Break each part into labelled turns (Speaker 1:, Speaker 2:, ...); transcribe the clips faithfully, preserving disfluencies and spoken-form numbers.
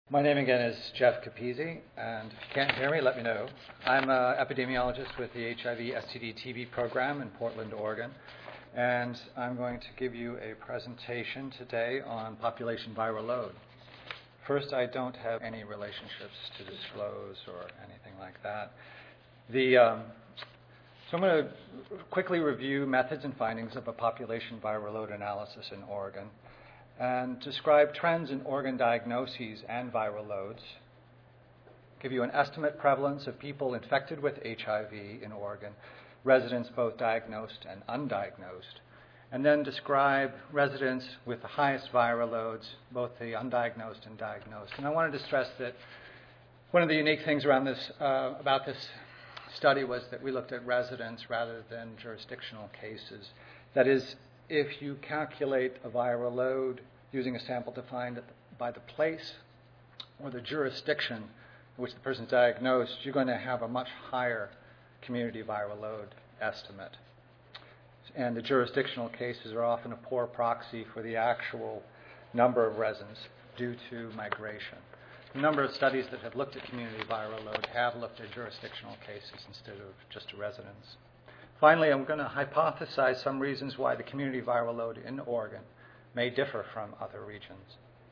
Speaker 1: My name again is Jeff Capizzi, and if you can't hear me, let me know. I'm an epidemiologist with the H I V S T D T B program in Portland, Oregon, and I'm going to give you a presentation today on population viral load. First, I don't have any relationships to disclose or anything like that. The, um, so I'm going to quickly review methods and findings of a population viral load analysis in Oregon, and describe trends in Oregon diagnoses and viral loads, give you an estimate prevalence of people infected with H I V in Oregon, residents both diagnosed and undiagnosed, and then describe residents with the highest viral loads, both the undiagnosed and diagnosed. And I wanted to stress that one of the unique things around this, uh, about this study was that we looked at residents rather than jurisdictional cases. That is, if you calculate a viral load using a sample defined by the place or the jurisdiction in which the person is diagnosed, you're going to have a much higher community viral load estimate. And the jurisdictional cases are often a poor proxy for the actual number of residents due to migration. A number of studies that have looked at community viral load have looked at jurisdictional cases instead of just residents. Finally, I'm going to hypothesize some reasons why the community viral load in Oregon may differ from other regions.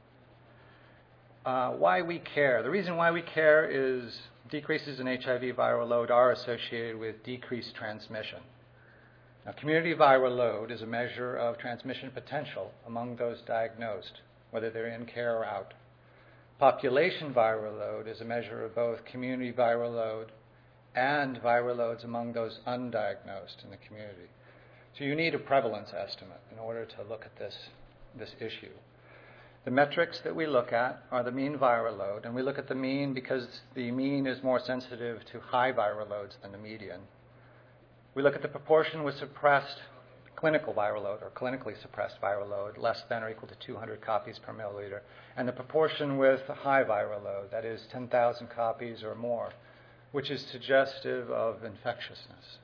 Speaker 1: Uh, why we care. The reason why we care is decreases in H I V viral load are associated with decreased transmission. Now, community viral load is a measure of transmission potential among those diagnosed, whether they're in care or out. Population viral load is a measure of both community viral load and viral loads among those undiagnosed in the community. So you need a prevalence estimate in order to look at this, this issue. The metrics that we look at are the mean viral load, and we look at the mean because the mean is more sensitive to high viral loads than the median. We look at the proportion with suppressed clinical viral load, or clinically suppressed viral load, less than or equal to two hundred copies per milliliter, and the proportion with high viral load, that is ten thousand copies or more, which is suggestive of infectiousness.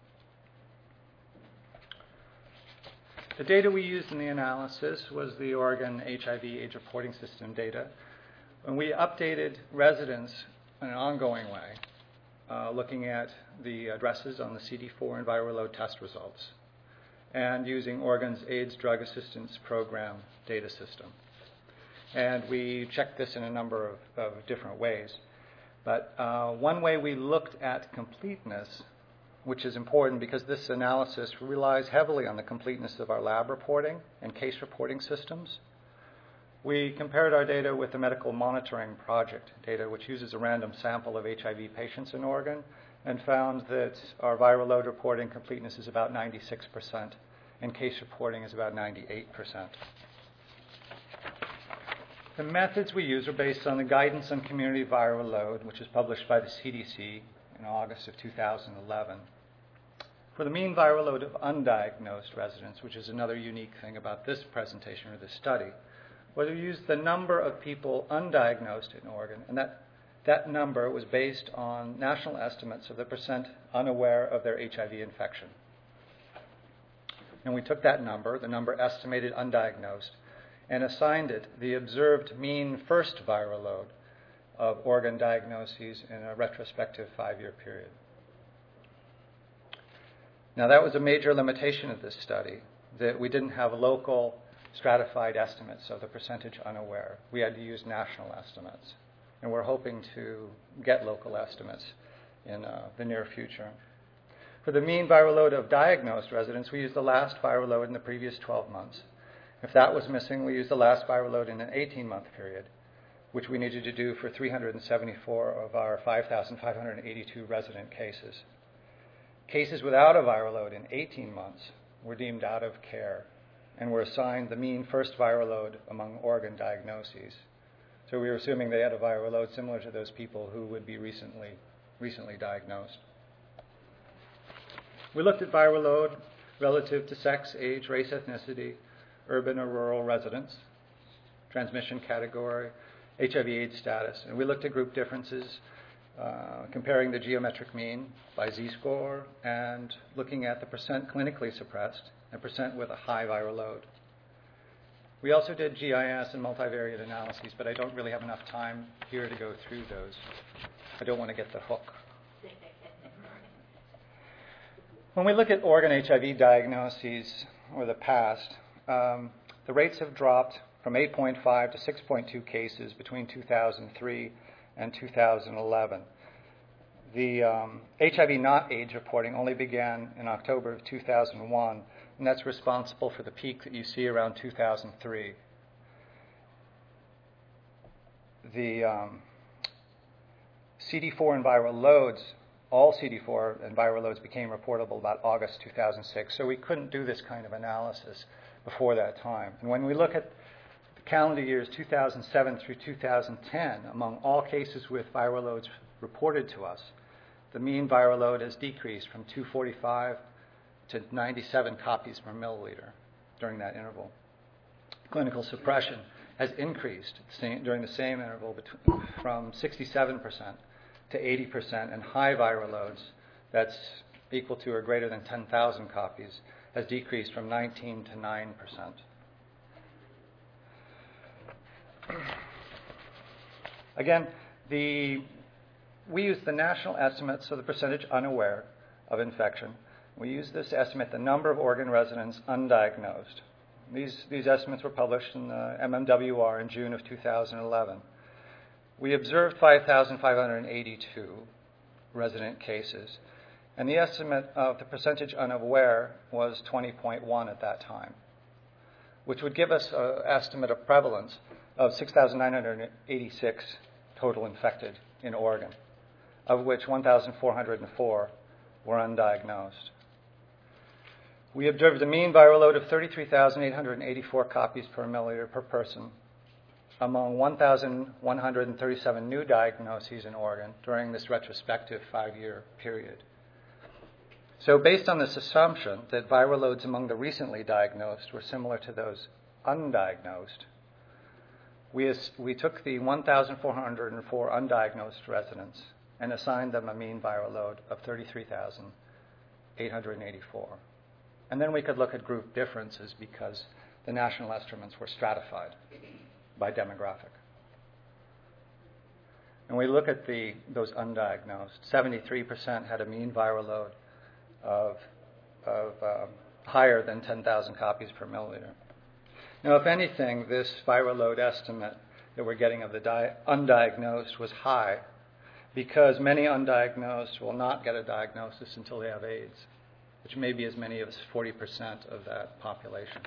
Speaker 1: The data we used in the analysis was the Oregon H I V age reporting system data, and we updated residents in an ongoing way, uh, looking at the addresses on the C D four and viral load test results, and using Oregon's AIDS Drug Assistance Program data system. And we checked this in a number of, of different ways. But uh, one way we looked at completeness, which is important because this analysis relies heavily on the completeness of our lab reporting and case reporting systems. We compared our data with the Medical Monitoring Project data, which uses a random sample of H I V patients in Oregon, and found that our viral load reporting completeness is about ninety-six percent, and case reporting is about ninety-eight percent. The methods we use are based on the Guidance on Community Viral Load, which was published by the C D C in August of two thousand eleven. For the mean viral load of undiagnosed residents, which is another unique thing about this presentation or this study, was we used the number of people undiagnosed in Oregon, and that, that number was based on national estimates of the percent unaware of their H I V infection. And we took that number, the number estimated undiagnosed, and assigned it the observed mean first viral load of Oregon diagnoses in a retrospective five-year period. Now, that was a major limitation of this study, that we didn't have local stratified estimates of the percentage unaware. We had to use national estimates, and we're hoping to get local estimates in uh, the near future. For the mean viral load of diagnosed residents, we used the last viral load in the previous twelve months. If that was missing, we used the last viral load in an eighteen-month period, which we needed to do for three hundred seventy-four of our five thousand five hundred eighty-two resident cases. Cases without a viral load in eighteen months were deemed out of care and were assigned the mean first viral load among Oregon diagnoses. So we were assuming they had a viral load similar to those people who would be recently, recently diagnosed. We looked at viral load relative to sex, age, race, ethnicity, urban or rural residents, transmission category, H I V AIDS status. And we looked at group differences, uh, comparing the geometric mean by Z-score and looking at the percent clinically suppressed and percent with a high viral load. We also did G I S and multivariate analyses, but I don't really have enough time here to go through those. I don't want to get the hook. When we look at Oregon H I V diagnoses or the past, um, the rates have dropped from eight point five to six point two cases between two thousand three and two thousand eleven. The um, H I V not AIDS reporting only began in October of two thousand one, and that's responsible for the peak that you see around two thousand three. The um, C D four and viral loads, all C D four and viral loads became reportable about August two thousand six, so we couldn't do this kind of analysis before that time. And when we look at the calendar years two thousand seven through two thousand ten, among all cases with viral loads reported to us, the mean viral load has decreased from two hundred forty-five to ninety-seven copies per milliliter during that interval. Clinical suppression has increased during the same interval between, from sixty-seven percent to eighty percent, and high viral loads, that's equal to or greater than ten thousand copies, has decreased from nineteen to nine percent. Again, the, we use the national estimates of the percentage unaware of infection. We use this to estimate the number of Oregon residents undiagnosed. These, these estimates were published in the M M W R in June of two thousand eleven. We observed five thousand five hundred eighty-two resident cases, and the estimate of the percentage unaware was twenty point one at that time, which would give us an estimate of prevalence of six thousand nine hundred eighty-six total infected in Oregon, of which one thousand four hundred four were undiagnosed. We observed a mean viral load of thirty-three thousand eight hundred eighty-four copies per milliliter per person among one thousand one hundred thirty-seven new diagnoses in Oregon during this retrospective five-year period. So based on this assumption that viral loads among the recently diagnosed were similar to those undiagnosed, we, as, we took the one thousand four hundred four undiagnosed residents and assigned them a mean viral load of thirty-three thousand eight hundred eighty-four. And then we could look at group differences because the national estimates were stratified by demographic. And we look at the, those undiagnosed. seventy-three percent had a mean viral load of, of uh, higher than ten thousand copies per milliliter. Now, if anything, this viral load estimate that we're getting of the di- undiagnosed was high because many undiagnosed will not get a diagnosis until they have AIDS, which may be as many as forty percent of that population.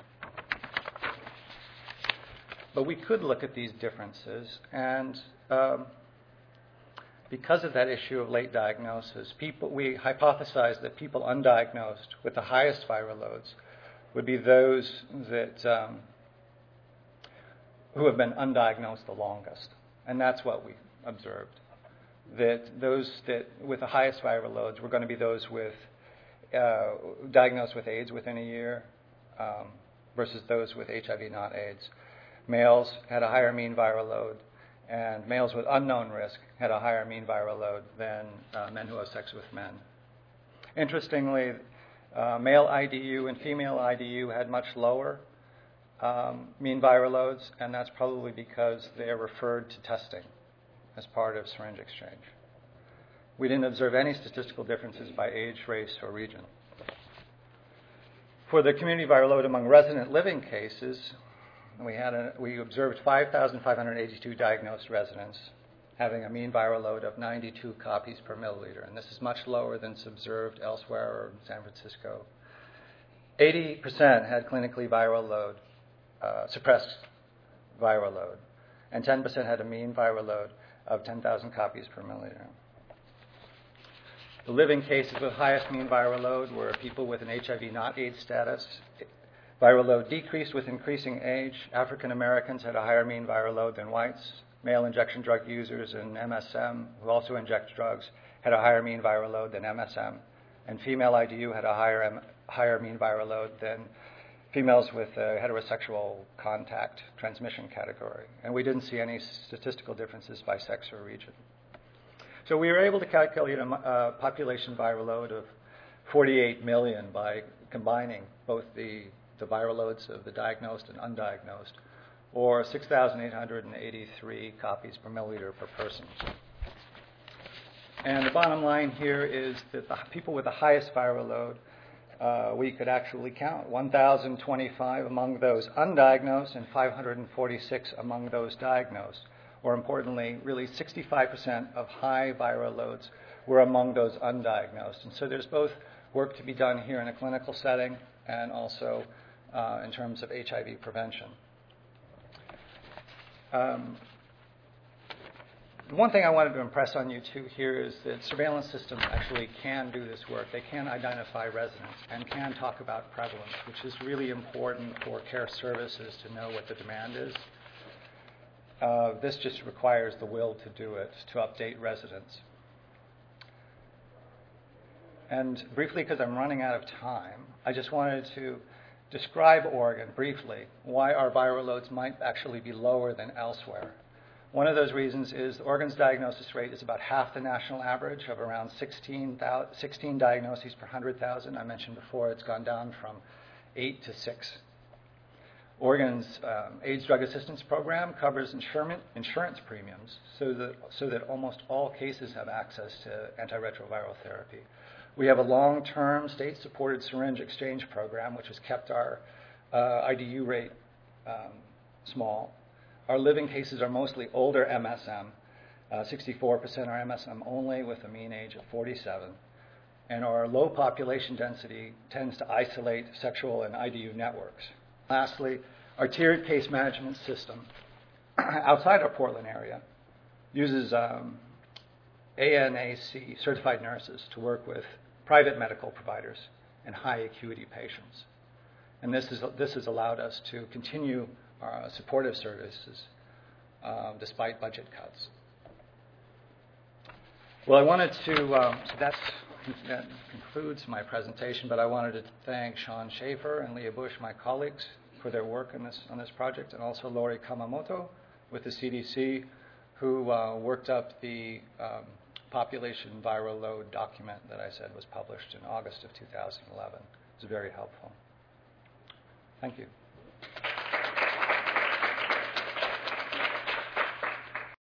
Speaker 1: But we could look at these differences, and um, because of that issue of late diagnosis, people, we hypothesized that people undiagnosed with the highest viral loads would be those that um, who have been undiagnosed the longest, and that's what we observed. That those that with the highest viral loads were going to be those with uh, diagnosed with AIDS within a year um, versus those with H I V not AIDS. Males had a higher mean viral load, and males with unknown risk had a higher mean viral load than uh, men who have sex with men. Interestingly, uh, male I D U and female I D U had much lower um, mean viral loads, and that's probably because they are referred to testing as part of syringe exchange. We didn't observe any statistical differences by age, race, or region. For the community viral load among resident living cases, we had a, we observed five thousand five hundred eighty-two diagnosed residents having a mean viral load of ninety-two copies per milliliter, and this is much lower than is observed elsewhere or in San Francisco. eighty percent had clinically viral load, uh, suppressed viral load, and ten percent had a mean viral load of ten thousand copies per milliliter. The living cases with highest mean viral load were people with an H I V not AIDS status. Viral load decreased with increasing age. African Americans had a higher mean viral load than whites. Male injection drug users and M S M, who also inject drugs, had a higher mean viral load than M S M. And female I D U had a higher, M- higher mean viral load than females with a heterosexual contact transmission category. And we didn't see any statistical differences by sex or region. So we were able to calculate a uh, population viral load of forty-eight million by combining both the the viral loads of the diagnosed and undiagnosed, or six thousand eight hundred eighty-three copies per milliliter per person. And the bottom line here is that the people with the highest viral load, uh, we could actually count one thousand twenty-five among those undiagnosed and five hundred forty-six among those diagnosed. Or importantly, really sixty-five percent of high viral loads were among those undiagnosed. And so there's both work to be done here in a clinical setting and also uh, in terms of H I V prevention. Um, One thing I wanted to impress on you, too, here is that surveillance systems actually can do this work. They can identify residents and can talk about prevalence, which is really important for care services to know what the demand is. Uh, this just requires the will to do it, to update residents. And briefly, because I'm running out of time, I just wanted to describe Oregon briefly, why our viral loads might actually be lower than elsewhere. One of those reasons is Oregon's diagnosis rate is about half the national average of around sixteen, sixteen diagnoses per one hundred thousand. I mentioned before it's gone down from eight to six. Oregon's um, AIDS Drug Assistance Program covers insurance, insurance premiums so that, so that almost all cases have access to antiretroviral therapy. We have a long-term state-supported syringe exchange program, which has kept our uh, I D U rate um, small. Our living cases are mostly older M S M. Uh, sixty-four percent are M S M only with a mean age of forty-seven. And our low population density tends to isolate sexual and I D U networks. Lastly, our tiered case management system outside our Portland area uses um, A N A C certified nurses to work with private medical providers and high acuity patients. And this, is, this has allowed us to continue our supportive services uh, despite budget cuts. Well, I wanted to, um, so that's, that concludes my presentation, but I wanted to thank Sean Schaefer and Leah Bush, my colleagues, for their work on this, on this project, and also Lori Kamamoto with the C D C, who uh, worked up the um, population viral load document that I said was published in August of two thousand eleven. It was very helpful. Thank you.